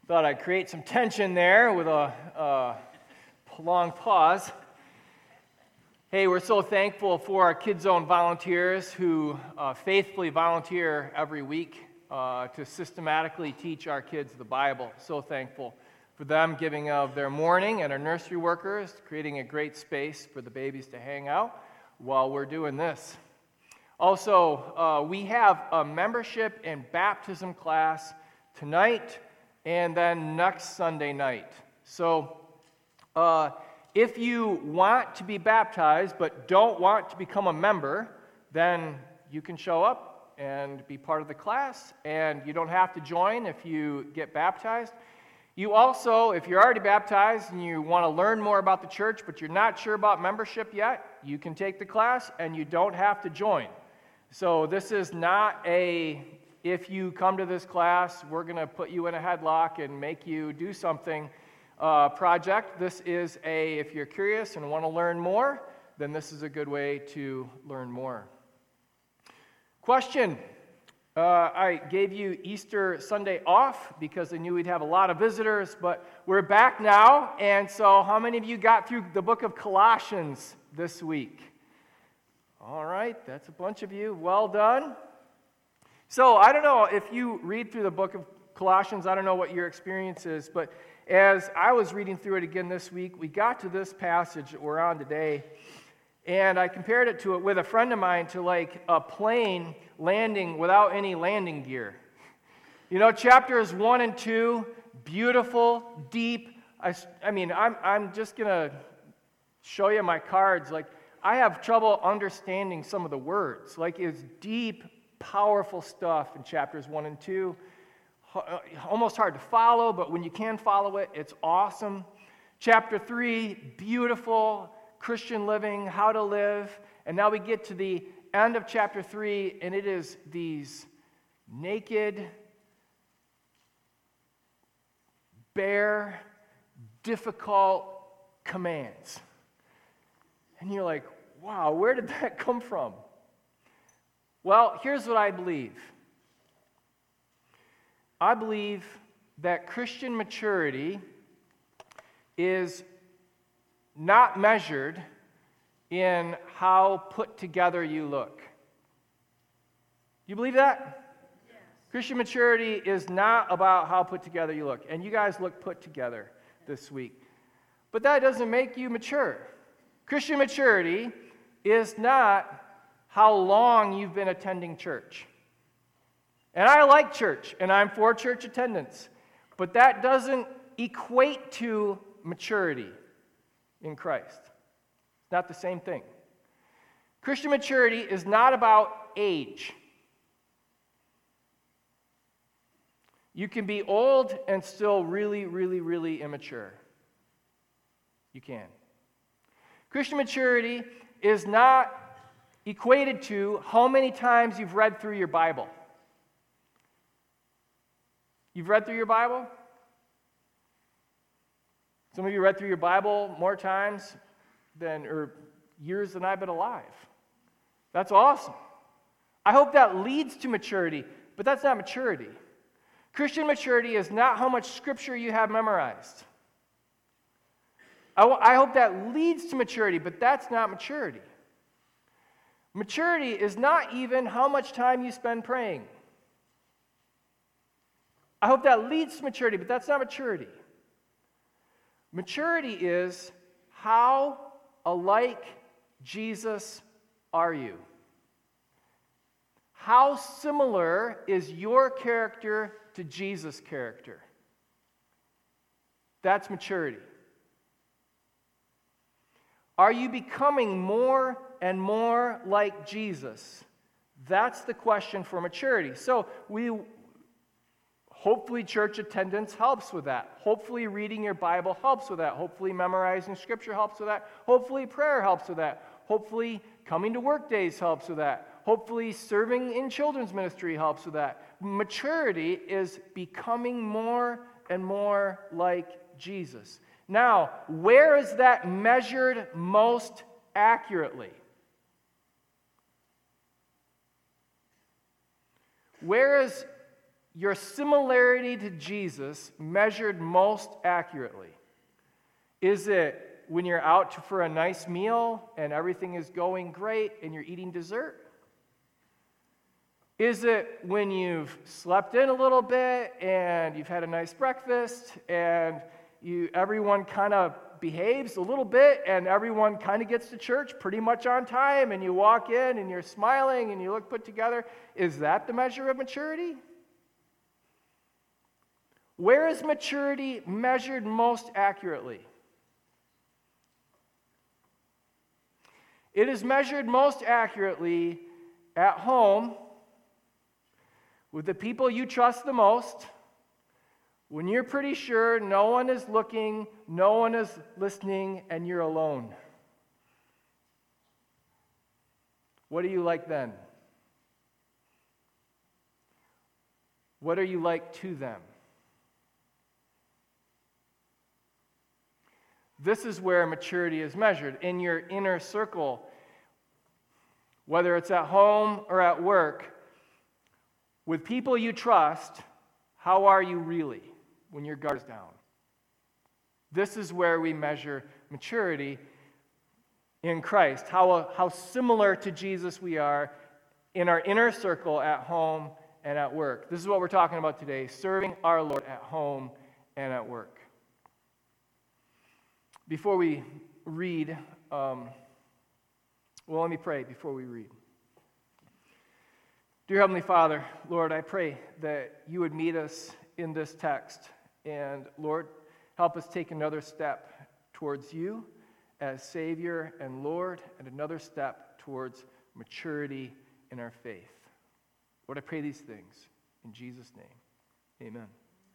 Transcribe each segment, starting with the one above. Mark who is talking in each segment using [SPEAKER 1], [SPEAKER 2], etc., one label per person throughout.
[SPEAKER 1] Thought I'd create some tension there with a long pause. Hey, we're so thankful for our Kids Zone volunteers who faithfully volunteer every week to systematically teach our kids the Bible. So thankful for them giving of their morning, and our nursery workers creating a great space for the babies to hang out while we're doing this. Also, we have a membership and baptism class tonight and then next Sunday night. So if you want to be baptized but don't want to become a member, then you can show up and be part of the class, and you don't have to join if you get baptized. You also, if you're already baptized and you want to learn more about the church but you're not sure about membership yet, you can take the class and you don't have to join. So this is not if you come to this class, we're going to put you in a headlock and make you do something project. This is if you're curious and want to learn more, then this is a good way to learn more. Question. I gave you Easter Sunday off because I knew we'd have a lot of visitors, but we're back now, and so how many of you got through the book of Colossians this week? All right, that's a bunch of you. Well done. So I don't know if you read through the book of Colossians, I don't know what your experience is, but as I was reading through it again this week, we got to this passage that we're on today, and I compared it with a friend of mine to like a plane landing without any landing gear. You know, chapters 1 and 2, beautiful, deep. I'm just going to show you my cards. Like, I have trouble understanding some of the words. Like, it's deep, powerful stuff in chapters 1 and 2. Almost hard to follow, but when you can follow it, it's awesome. Chapter 3, beautiful Christian living, how to live. And now we get to the end of chapter 3, and it is these naked, bare, difficult commands. And you're like, wow, where did that come from? Well, here's what I believe. I believe that Christian maturity is not measured in how put together you look. You believe that? Yes. Christian maturity is not about how put together you look. And you guys look put together this week. But that doesn't make you mature. Christian maturity is not how long you've been attending church. And I like church, and I'm for church attendance. But that doesn't equate to maturity in Christ. It's not the same thing. Christian maturity is not about age. You can be old and still really, really, really immature. You can. Christian maturity is not equated to how many times you've read through your Bible. You've read through your Bible? Some of you read through your Bible more times or years than I've been alive. That's awesome. I hope that leads to maturity, but that's not maturity. Christian maturity is not how much scripture you have memorized. I hope that leads to maturity, but that's not maturity. Maturity is not even how much time you spend praying. I hope that leads to maturity, but that's not maturity. Maturity is how alike Jesus are you? How similar is your character to Jesus' character? That's maturity. Are you becoming more and more like Jesus? That's the question for maturity. So hopefully church attendance helps with that. Hopefully reading your Bible helps with that. Hopefully memorizing scripture helps with that. Hopefully prayer helps with that. Hopefully coming to work days helps with that. Hopefully serving in children's ministry helps with that. Maturity is becoming more and more like Jesus. Now, where is that measured most accurately? Where is your similarity to Jesus measured most accurately? Is it when you're out for a nice meal and everything is going great and you're eating dessert? Is it when you've slept in a little bit and you've had a nice breakfast and everyone kind of behaves a little bit and everyone kind of gets to church pretty much on time and you walk in and you're smiling and you look put together? Is that the measure of maturity? Where is maturity measured most accurately? It is measured most accurately at home with the people you trust the most, when you're pretty sure no one is looking, no one is listening, and you're alone. What are you like then? What are you like to them? This is where maturity is measured, in your inner circle, whether it's at home or at work. With people you trust, how are you really when your guard's down? This is where we measure maturity in Christ, how similar to Jesus we are in our inner circle at home and at work. This is what we're talking about today, serving our Lord at home and at work. Before we read, let me pray before we read. Dear Heavenly Father, Lord, I pray that you would meet us in this text. And Lord, help us take another step towards you as Savior and Lord, and another step towards maturity in our faith. Lord, I pray these things in Jesus' name. Amen.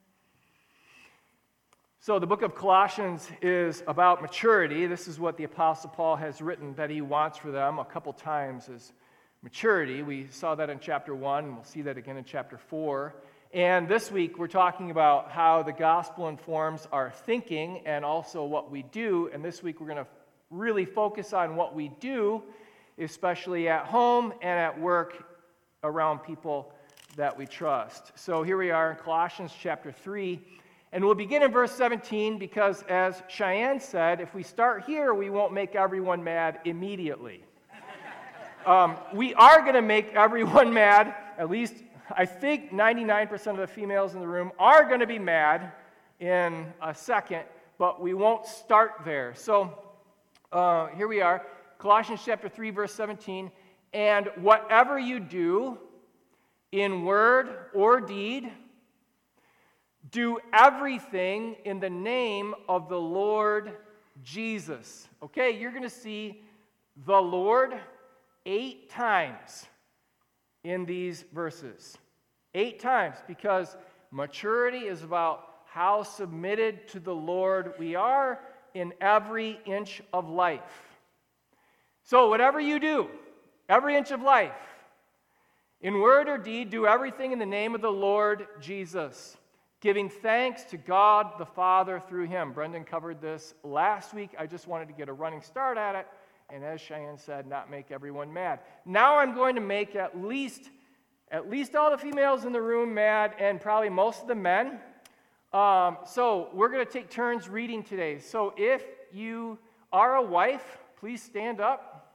[SPEAKER 1] So the book of Colossians is about maturity. This is what the Apostle Paul has written that he wants for them a couple times is maturity. We saw that in chapter 1, and we'll see that again in chapter 4. And this week we're talking about how the gospel informs our thinking and also what we do. And this week we're going to really focus on what we do, especially at home and at work around people that we trust. So here we are in Colossians chapter 3. And we'll begin in verse 17 because, as Cheyenne said, if we start here, we won't make everyone mad immediately. We are going to make everyone mad. At least, I think 99% of the females in the room are going to be mad in a second, but we won't start there. So here we are, Colossians chapter 3, verse 17. And whatever you do, in word or deed, do everything in the name of the Lord Jesus. Okay, you're going to see the Lord 8 times in these verses. 8 times, because maturity is about how submitted to the Lord we are in every inch of life. So whatever you do, every inch of life, in word or deed, do everything in the name of the Lord Jesus, giving thanks to God the Father through him. Brendan covered this last week. I just wanted to get a running start at it. And as Cheyenne said, not make everyone mad. Now I'm going to make at least all the females in the room mad and probably most of the men. So we're going to take turns reading today. So if you are a wife, please stand up.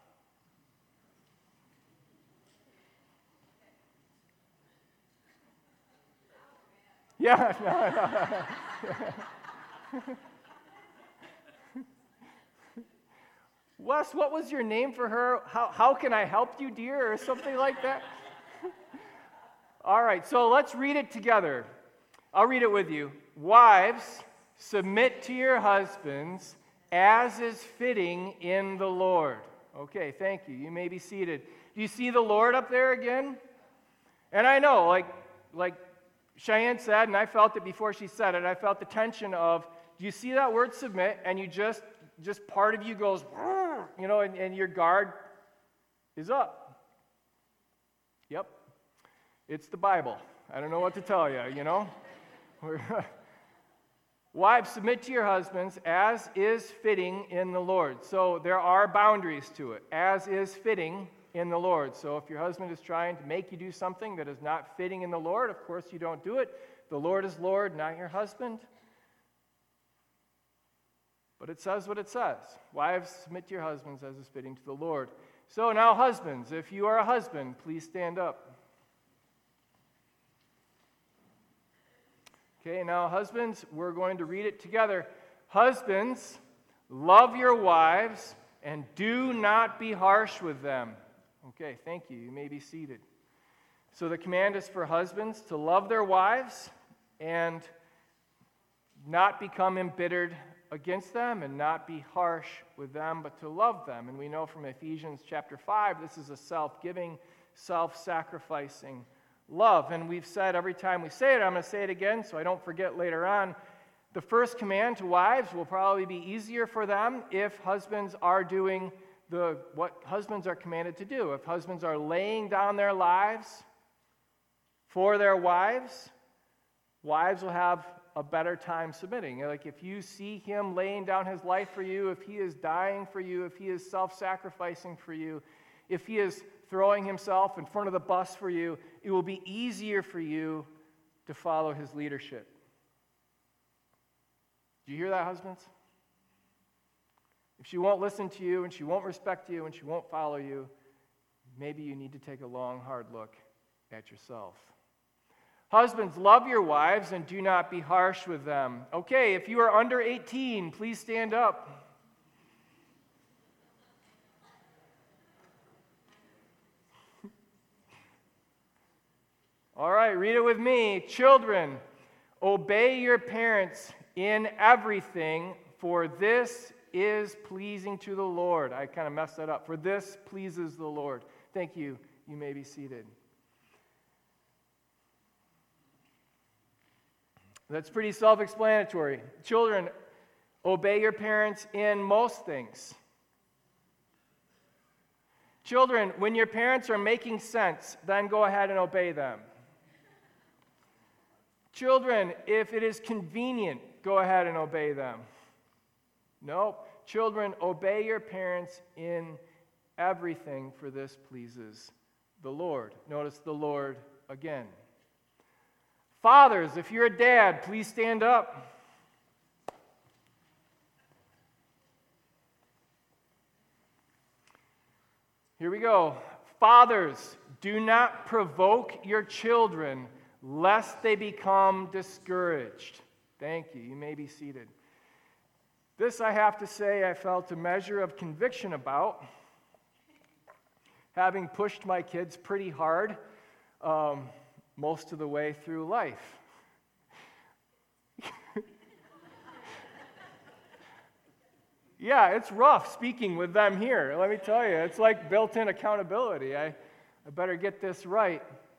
[SPEAKER 1] Yeah, no. Wes, what was your name for her? How can I help you, dear? Or something like that. All right, so let's read it together. I'll read it with you. Wives, submit to your husbands as is fitting in the Lord. Okay, thank you. You may be seated. Do you see the Lord up there again? And I know, like Cheyenne said, and I felt it before she said it, I felt the tension of, do you see that word submit? And you just part of you goes, and your guard is up. Yep. It's the Bible. I don't know what to tell you, Wives, submit to your husbands as is fitting in the Lord. So there are boundaries to it. As is fitting in the Lord. So if your husband is trying to make you do something that is not fitting in the Lord, of course you don't do it. The Lord is Lord, not your husband. But it says what it says. Wives, submit to your husbands as is fitting to the Lord. So now husbands, if you are a husband, please stand up. Okay, now husbands, we're going to read it together. Husbands, love your wives and do not be harsh with them. Okay, thank you. You may be seated. So the command is for husbands to love their wives and not become embittered against them and not be harsh with them, but to love them. And we know from Ephesians chapter 5, this is a self-giving, self-sacrificing love. And we've said every time we say it, I'm going to say it again so I don't forget later on, the first command to wives will probably be easier for them if husbands are doing what husbands are commanded to do. If husbands are laying down their lives for their wives, wives will have a better time submitting. Like if you see him laying down his life for you, if he is dying for you, if he is self-sacrificing for you, if he is throwing himself in front of the bus for you, it will be easier for you to follow his leadership. Do you hear that, husbands? If she won't listen to you and she won't respect you and she won't follow you, maybe you need to take a long, hard look at yourself. Husbands, love your wives and do not be harsh with them. Okay, if you are under 18, please stand up. All right, read it with me. Children, obey your parents in everything, for this is pleasing to the Lord. I kind of messed that up. For this pleases the Lord. Thank you. You may be seated. That's pretty self-explanatory. Children, obey your parents in most things. Children, when your parents are making sense, then go ahead and obey them. Children, if it is convenient, go ahead and obey them. Nope. Children, obey your parents in everything, for this pleases the Lord. Notice the Lord again. Fathers, if you're a dad, please stand up. Here we go. Fathers, do not provoke your children, lest they become discouraged. Thank you. You may be seated. This, I have to say, I felt a measure of conviction about, having pushed my kids pretty hard most of the way through life. Yeah, it's rough speaking with them here. Let me tell you, it's like built-in accountability. I better get this right.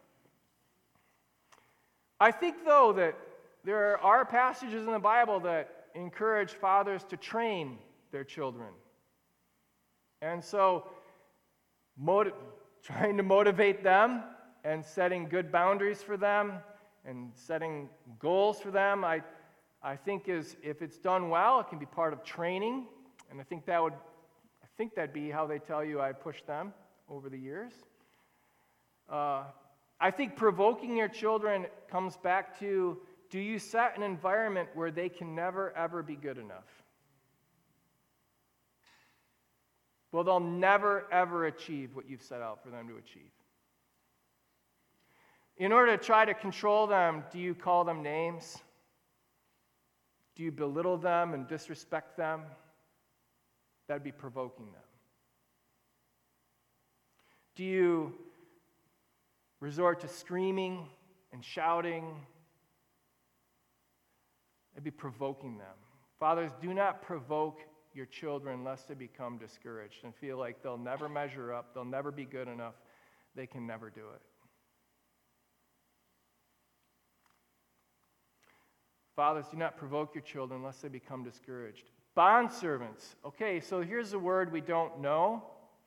[SPEAKER 1] I think, though, that there are passages in the Bible that encourage fathers to train their children. And so, trying to motivate them and setting good boundaries for them and setting goals for them, I think if it's done well, it can be part of training. And I think that'd be how they tell you I pushed them over the years. I think provoking your children comes back to, do you set an environment where they can never, ever be good enough? Well, they'll never, ever achieve what you've set out for them to achieve. In order to try to control them, do you call them names? Do you belittle them and disrespect them? That'd be provoking them. Do you resort to screaming and shouting? That'd be provoking them. Fathers, do not provoke your children lest they become discouraged and feel like they'll never measure up, they'll never be good enough, they can never do it. Fathers, do not provoke your children lest they become discouraged. Bondservants. Okay, so here's a word we don't know.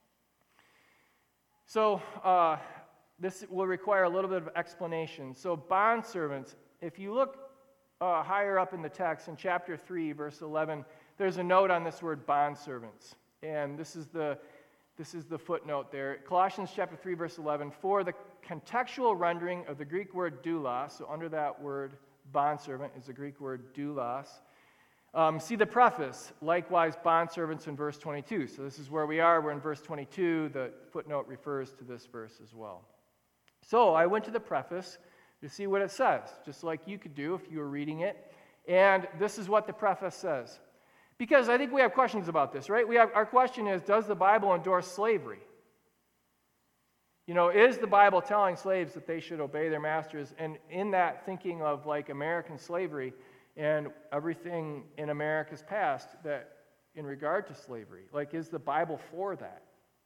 [SPEAKER 1] So this will require a little bit of explanation. So bondservants, if you look higher up in the text in chapter 3, verse 11, there's a note on this word bondservants. And this is the This is the footnote there. Colossians chapter 3, verse 11. For the contextual rendering of the Greek word doulos, so under that word bondservant is the Greek word doulos. See the preface, likewise bondservants in verse 22. So this is where we are. We're in verse 22. The footnote refers to this verse as well. So I went to the preface to see what it says, just like you could do if you were reading it. And this is what the preface says. Because I think we have questions about this, right? Our question is, does the Bible endorse slavery? Is the Bible telling slaves that they should obey their masters? And in that, thinking of like American slavery and everything in America's past that in regard to slavery, like is the Bible for that?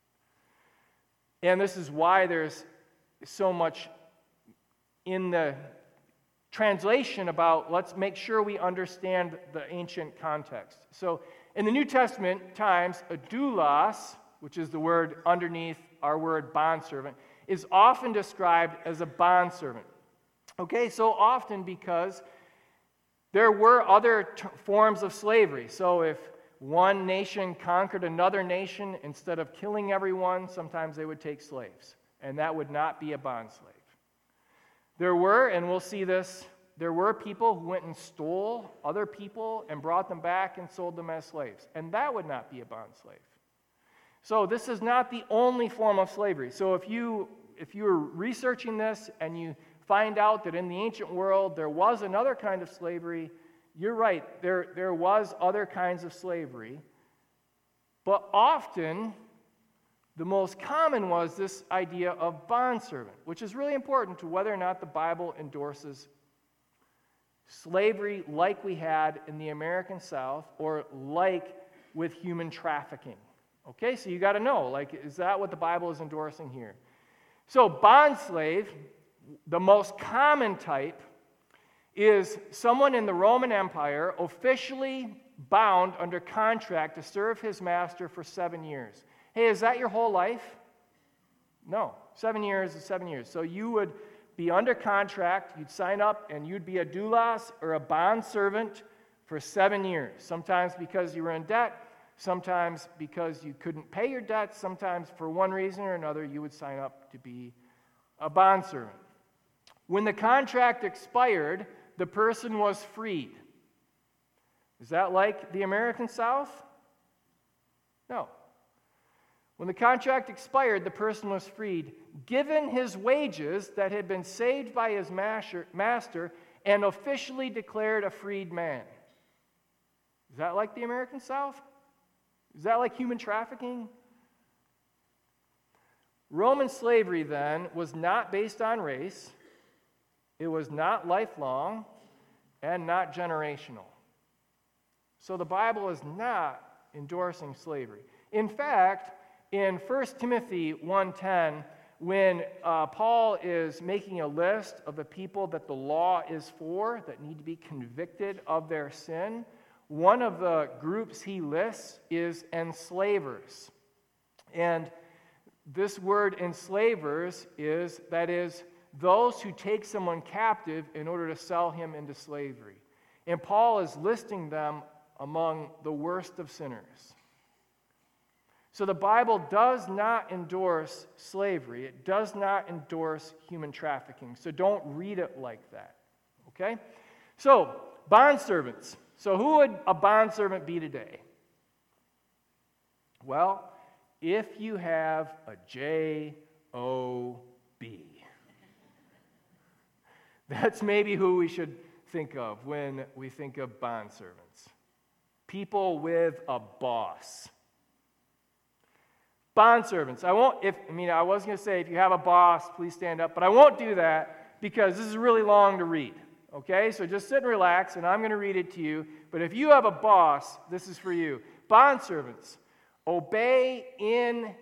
[SPEAKER 1] And this is why there's so much in the translation about let's make sure we understand the ancient context. So in the New Testament times, a doulos, which is the word underneath our word bondservant, is often described as a bondservant. Okay, so often because there were other forms of slavery. So if one nation conquered another nation, instead of killing everyone, sometimes they would take slaves. And that would not be a bondslave. There were, and we'll see this, there were people who went and stole other people and brought them back and sold them as slaves. And that would not be a bondslave. So this is not the only form of slavery. So if you're researching this and you find out that in the ancient world there was another kind of slavery, you're right, there was other kinds of slavery. But often, the most common was this idea of bondservant, which is really important to whether or not the Bible endorses slavery like we had in the American South or like with human trafficking. Okay, so you got to know, like, is that what the Bible is endorsing here? So bondslave, the most common type, is someone in the Roman Empire officially bound under contract to serve his master for 7 years. Hey, is that your whole life? No. 7 years is 7 years. So you would be under contract, you'd sign up, and you'd be a doulos or a bondservant for 7 years. Sometimes because you were in debt, sometimes because you couldn't pay your debts, sometimes for one reason or another, you would sign up to be a bondservant. When the contract expired, the person was freed. Is that like the American South? No. When the contract expired, the person was freed, given his wages that had been saved by his master, and officially declared a freed man. Is that like the American South? Is that like human trafficking? Roman slavery, then, was not based on race, it was not lifelong, and not generational. So the Bible is not endorsing slavery. In fact, in 1 Timothy 1:10, when Paul is making a list of the people that the law is for, that need to be convicted of their sin, one of the groups he lists is enslavers. And this word enslavers is those who take someone captive in order to sell him into slavery. And Paul is listing them among the worst of sinners. So the Bible does not endorse slavery. It does not endorse human trafficking. So don't read it like that. Okay? So, bondservants. So who would a bondservant be today? Well, if you have a J-O-B. That's maybe who we should think of when we think of bondservants. People with a boss. Bondservants. I was going to say, if you have a boss, please stand up, but I won't do that because this is really long to read. Okay? So just sit and relax, and I'm going to read it to you. But if you have a boss, this is for you. Bondservants, obey in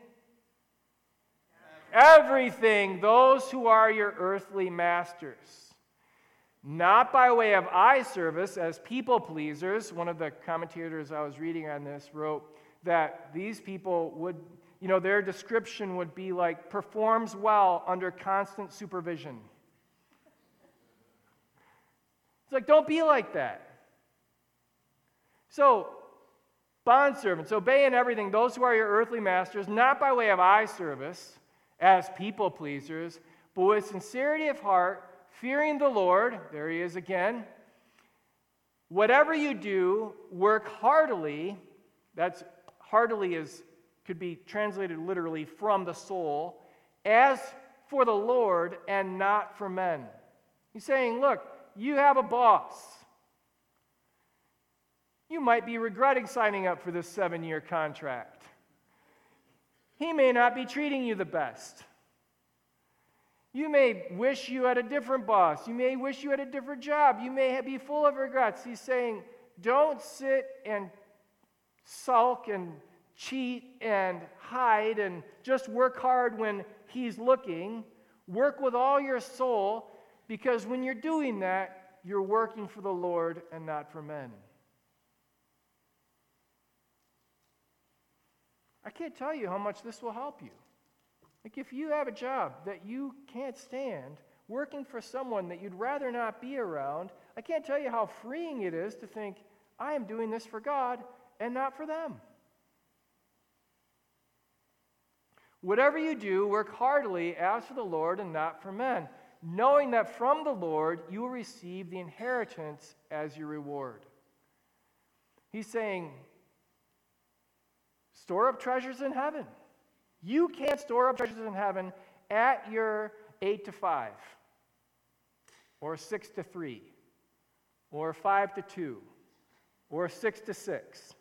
[SPEAKER 1] everything those who are your earthly masters, not by way of eye service as people pleasers. One of the commentators I was reading on this wrote that these people would, their description would be like, performs well under constant supervision. It's like, don't be like that. So, Bondservants, obey in everything those who are your earthly masters, not by way of eye service, as people pleasers, but with sincerity of heart, fearing the Lord. There he is again. Whatever you do, work heartily. That's heartily could be translated literally from the soul, as for the Lord and not for men. He's saying, look, you have a boss. You might be regretting signing up for this 7-year contract. He may not be treating you the best. You may wish you had a different boss. You may wish you had a different job. You may be full of regrets. He's saying, don't sit and sulk and cheat and hide and just work hard when he's looking. Work with all your soul, because when you're doing that, you're working for the Lord and not for men. I can't tell you how much this will help you. Like if you have a job that you can't stand, working for someone that you'd rather not be around, I can't tell you how freeing it is to think, I am doing this for God and not for them. Whatever you do, work heartily as for the Lord and not for men, knowing that from the Lord you will receive the inheritance as your reward. He's saying, store up treasures in heaven. You can't store up treasures in heaven at your 8 to 5, or 6 to 3, or 5 to 2, or 6 to 6,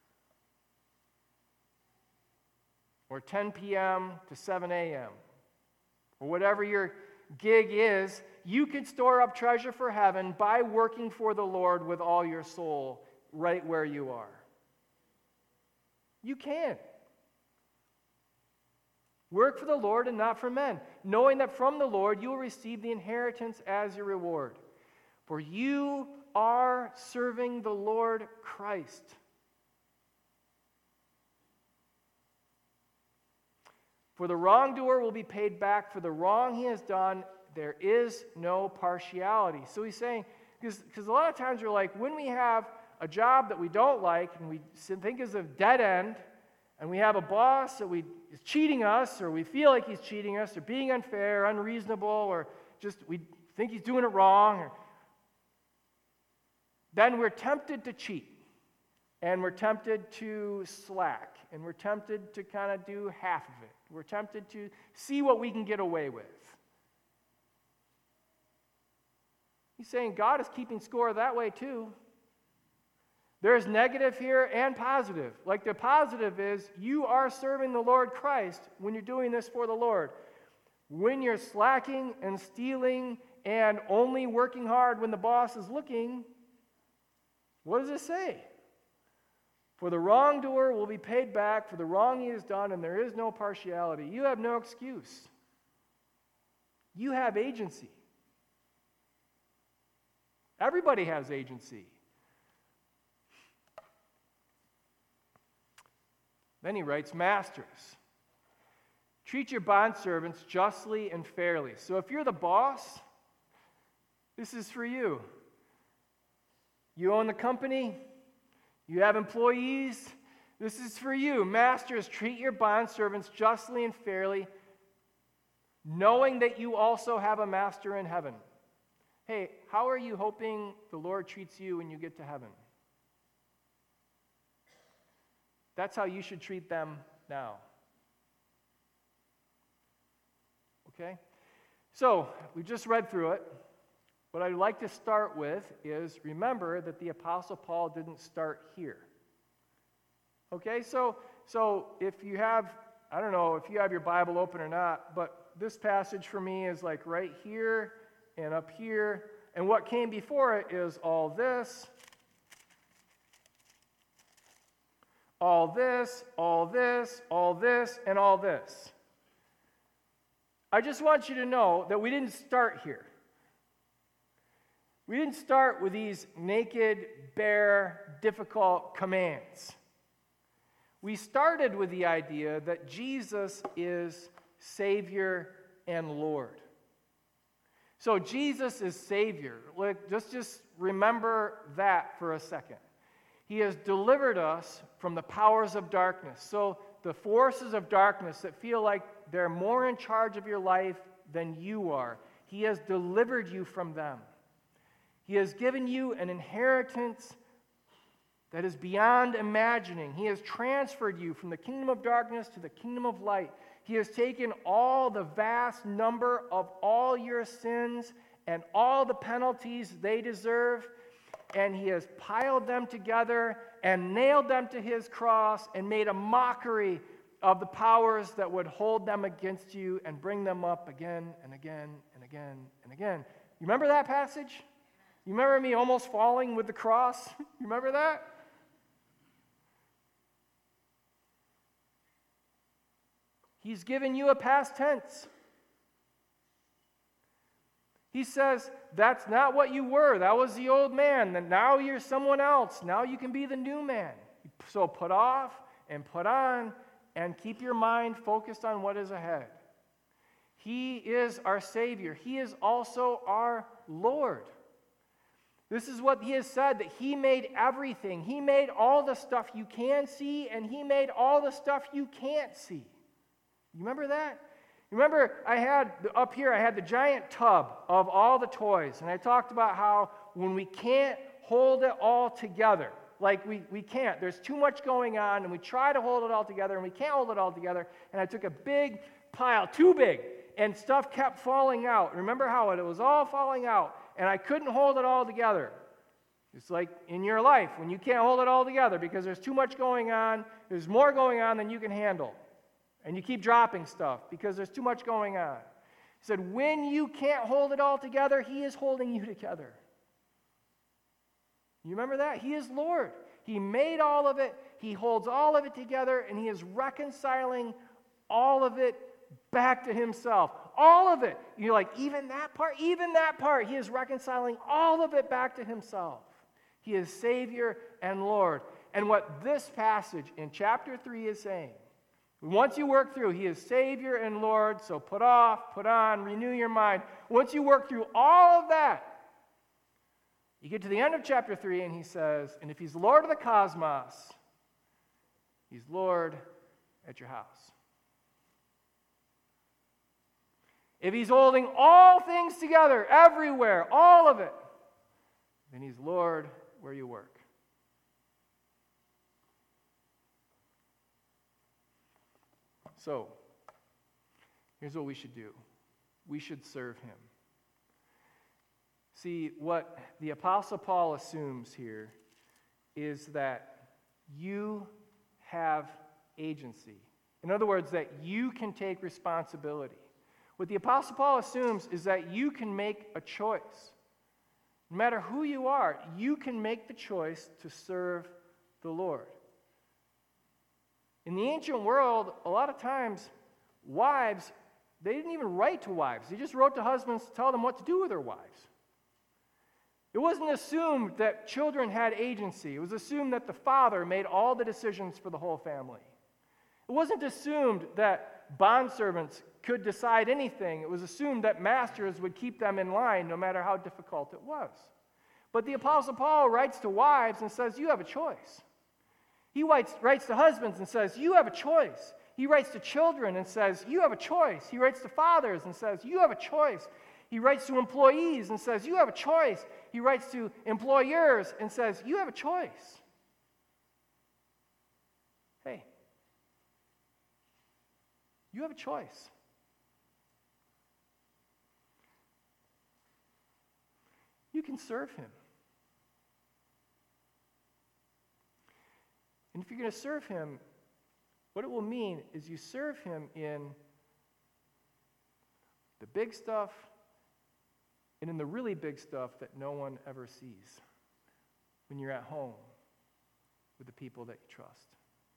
[SPEAKER 1] or 10 p.m. to 7 a.m., or whatever your gig is. You can store up treasure for heaven by working for the Lord with all your soul right where you are. You can. Work for the Lord and not for men, knowing that from the Lord you will receive the inheritance as your reward. For you are serving the Lord Christ. For the wrongdoer will be paid back for the wrong he has done. There is no partiality. So he's saying, because a lot of times we're like, when we have a job that we don't like and we think is a dead end, and we have a boss that is cheating us, or we feel like he's cheating us, or being unfair, unreasonable, or just we think he's doing it wrong, then we're tempted to cheat, and we're tempted to slack, and we're tempted to kind of do half of it. We're tempted to see what we can get away with. He's saying God is keeping score that way too. There's negative here and positive. Like the positive is you are serving the Lord Christ when you're doing this for the Lord. When you're slacking and stealing and only working hard when the boss is looking, what does it say? For the wrongdoer will be paid back for the wrong he has done, and there is no partiality. You have no excuse. You have agency. Everybody has agency. Then he writes, Masters, treat your bondservants justly and fairly. So if you're the boss, this is for you. You own the company, you have employees, this is for you. Masters, treat your bondservants justly and fairly, knowing that you also have a master in heaven. Hey, how are you hoping the Lord treats you when you get to heaven? That's how you should treat them now. Okay? So, we just read through it. What I'd like to start with is remember that the Apostle Paul didn't start here. Okay? So if you have, I don't know if you have your Bible open or not, but this passage for me is like right here and up here. And what came before it is all this, all this, all this, all this, and all this. I just want you to know that we didn't start here. We didn't start with these naked, bare, difficult commands. We started with the idea that Jesus is Savior and Lord. So Jesus is Savior. Just remember that for a second. He has delivered us from the powers of darkness. So the forces of darkness that feel like they're more in charge of your life than you are, He has delivered you from them. He has given you an inheritance that is beyond imagining. He has transferred you from the kingdom of darkness to the kingdom of light. He has taken all the vast number of all your sins and all the penalties they deserve, and He has piled them together and nailed them to His cross and made a mockery of the powers that would hold them against you and bring them up again and again and again and again. You remember that passage? You remember me almost falling with the cross? You remember that? He's given you a past tense. He says, that's not what you were. That was the old man. And now you're someone else. Now you can be the new man. So put off and put on and keep your mind focused on what is ahead. He is our Savior. He is also our Lord. This is what He has said, that He made everything. He made all the stuff you can see, and He made all the stuff you can't see. You remember that? Remember, I had the giant tub of all the toys, and I talked about how when we can't hold it all together, like we can't, there's too much going on, and we try to hold it all together, and we can't hold it all together, and I took a big pile, too big, and stuff kept falling out. Remember how it was all falling out, and I couldn't hold it all together. It's like in your life, when you can't hold it all together because there's too much going on, there's more going on than you can handle. And you keep dropping stuff because there's too much going on. He said, when you can't hold it all together, He is holding you together. You remember that? He is Lord. He made all of it. He holds all of it together, and He is reconciling all of it back to Himself. All of it. You're like, even that part? Even that part. He is reconciling all of it back to Himself. He is Savior and Lord. And what this passage in chapter 3 is saying, once you work through, He is Savior and Lord, so put off, put on, renew your mind. Once you work through all of that, you get to the end of chapter 3, and He says, and if He's Lord of the cosmos, He's Lord at your house. If He's holding all things together, everywhere, all of it, then He's Lord where you work. So, here's what we should do. We should serve Him. See, what the Apostle Paul assumes here is that you have agency. In other words, that you can take responsibility. What the Apostle Paul assumes is that you can make a choice. No matter who you are, you can make the choice to serve the Lord. In the ancient world, a lot of times, wives, they didn't even write to wives. They just wrote to husbands to tell them what to do with their wives. It wasn't assumed that children had agency. It was assumed that the father made all the decisions for the whole family. It wasn't assumed that bondservants could decide anything. It was assumed that masters would keep them in line no matter how difficult it was. But the Apostle Paul writes to wives and says, you have a choice. He writes to husbands and says, you have a choice. He writes to children and says, you have a choice. He writes to fathers and says, you have a choice. He writes to employees and says, you have a choice. He writes to employers and says, you have a choice. Hey, you have a choice. You can serve Him. And if you're going to serve Him, what it will mean is you serve Him in the big stuff and in the really big stuff that no one ever sees when you're at home with the people that you trust.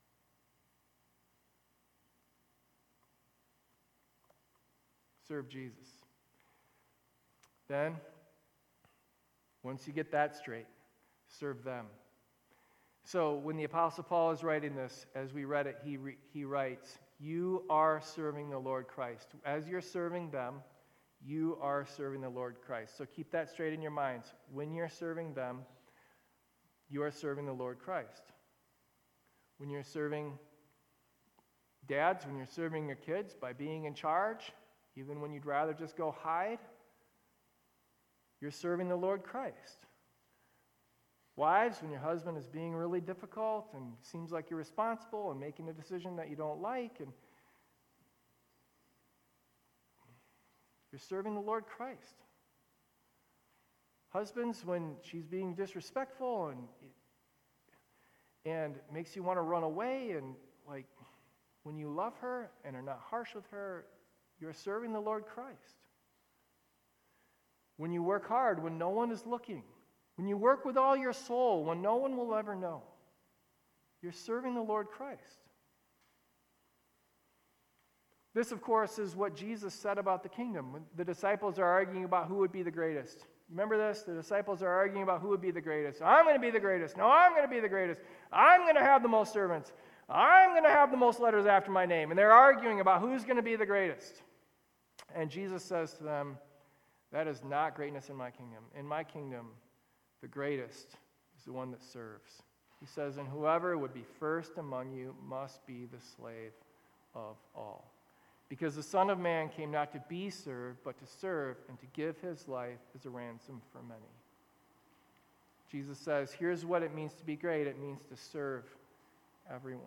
[SPEAKER 1] Serve Jesus. Then, once you get that straight, serve them. So when the Apostle Paul is writing this, as we read it, he writes, you are serving the Lord Christ. As you're serving them, you are serving the Lord Christ. So keep that straight in your minds. When you're serving them, you are serving the Lord Christ. When you're serving dads, when you're serving your kids by being in charge, even when you'd rather just go hide, you're serving the Lord Christ. Wives, when your husband is being really difficult and seems like you're responsible and making a decision that you don't like, and you're serving the Lord Christ. Husbands, when she's being disrespectful and makes you want to run away, and like when you love her and are not harsh with her, you're serving the Lord Christ. When you work hard, when no one is looking, when you work with all your soul, when no one will ever know, you're serving the Lord Christ. This, of course, is what Jesus said about the kingdom. When the disciples are arguing about who would be the greatest. Remember this? The disciples are arguing about who would be the greatest. I'm going to be the greatest. No, I'm going to be the greatest. I'm going to have the most servants. I'm going to have the most letters after my name. And they're arguing about who's going to be the greatest. And Jesus says to them, that is not greatness in my kingdom. In my kingdom, the greatest is the one that serves. He says, and whoever would be first among you must be the slave of all. Because the Son of Man came not to be served, but to serve and to give his life as a ransom for many. Jesus says, here's what it means to be great. It means to serve everyone.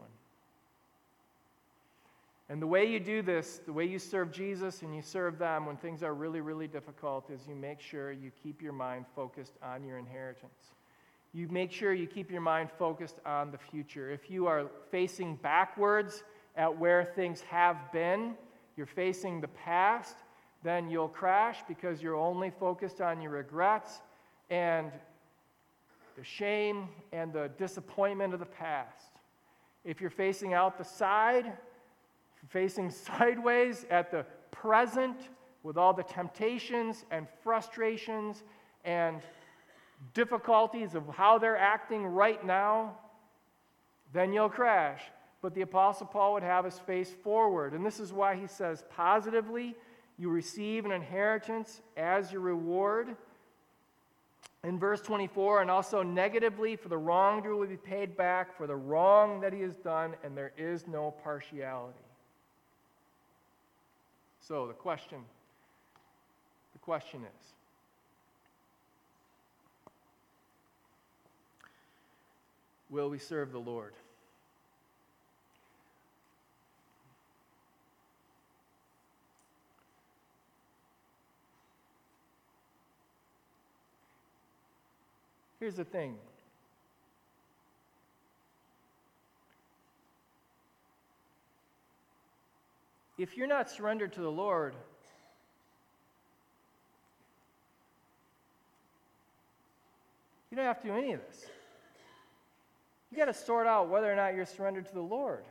[SPEAKER 1] And the way you do this, the way you serve Jesus and you serve them when things are really, really difficult, is you make sure you keep your mind focused on your inheritance. You make sure you keep your mind focused on the future. If you are facing backwards at where things have been, you're facing the past, then you'll crash because you're only focused on your regrets and the shame and the disappointment of the past. If you're facing out the side, if you're facing sideways at the present with all the temptations and frustrations and difficulties of how they're acting right now, then you'll crash. But the Apostle Paul would have us face forward. And this is why he says, positively, you receive an inheritance as your reward. In verse 24, and also negatively, for the wrongdoer will be paid back for the wrong that he has done, and there is no partiality. So the question is, will we serve the Lord? Here's the thing. If you're not surrendered to the Lord, you don't have to do any of this. You got to sort out whether or not you're surrendered to the Lord.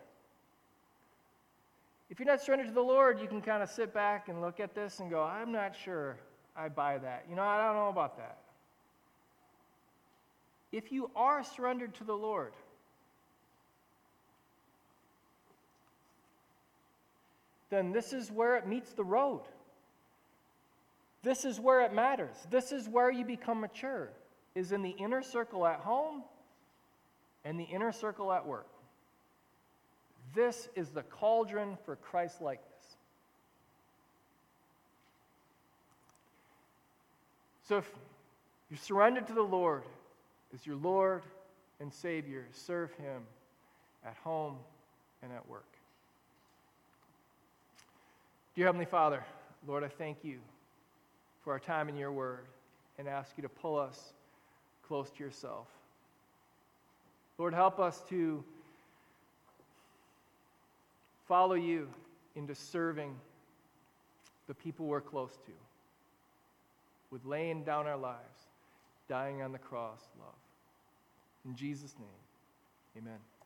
[SPEAKER 1] If you're not surrendered to the Lord, you can kind of sit back and look at this and go, I'm not sure I buy that. I don't know about that. If you are surrendered to the Lord, then this is where it meets the road. This is where it matters. This is where you become mature, is in the inner circle at home and the inner circle at work. This is the cauldron for Christ-likeness. So if you're surrendered to the Lord as your Lord and Savior, serve him at home and at work. Dear Heavenly Father, Lord, I thank you for our time in your word and ask you to pull us close to yourself. Lord, help us to follow you into serving the people we're close to, with laying down our lives, dying on the cross, love. In Jesus' name, amen.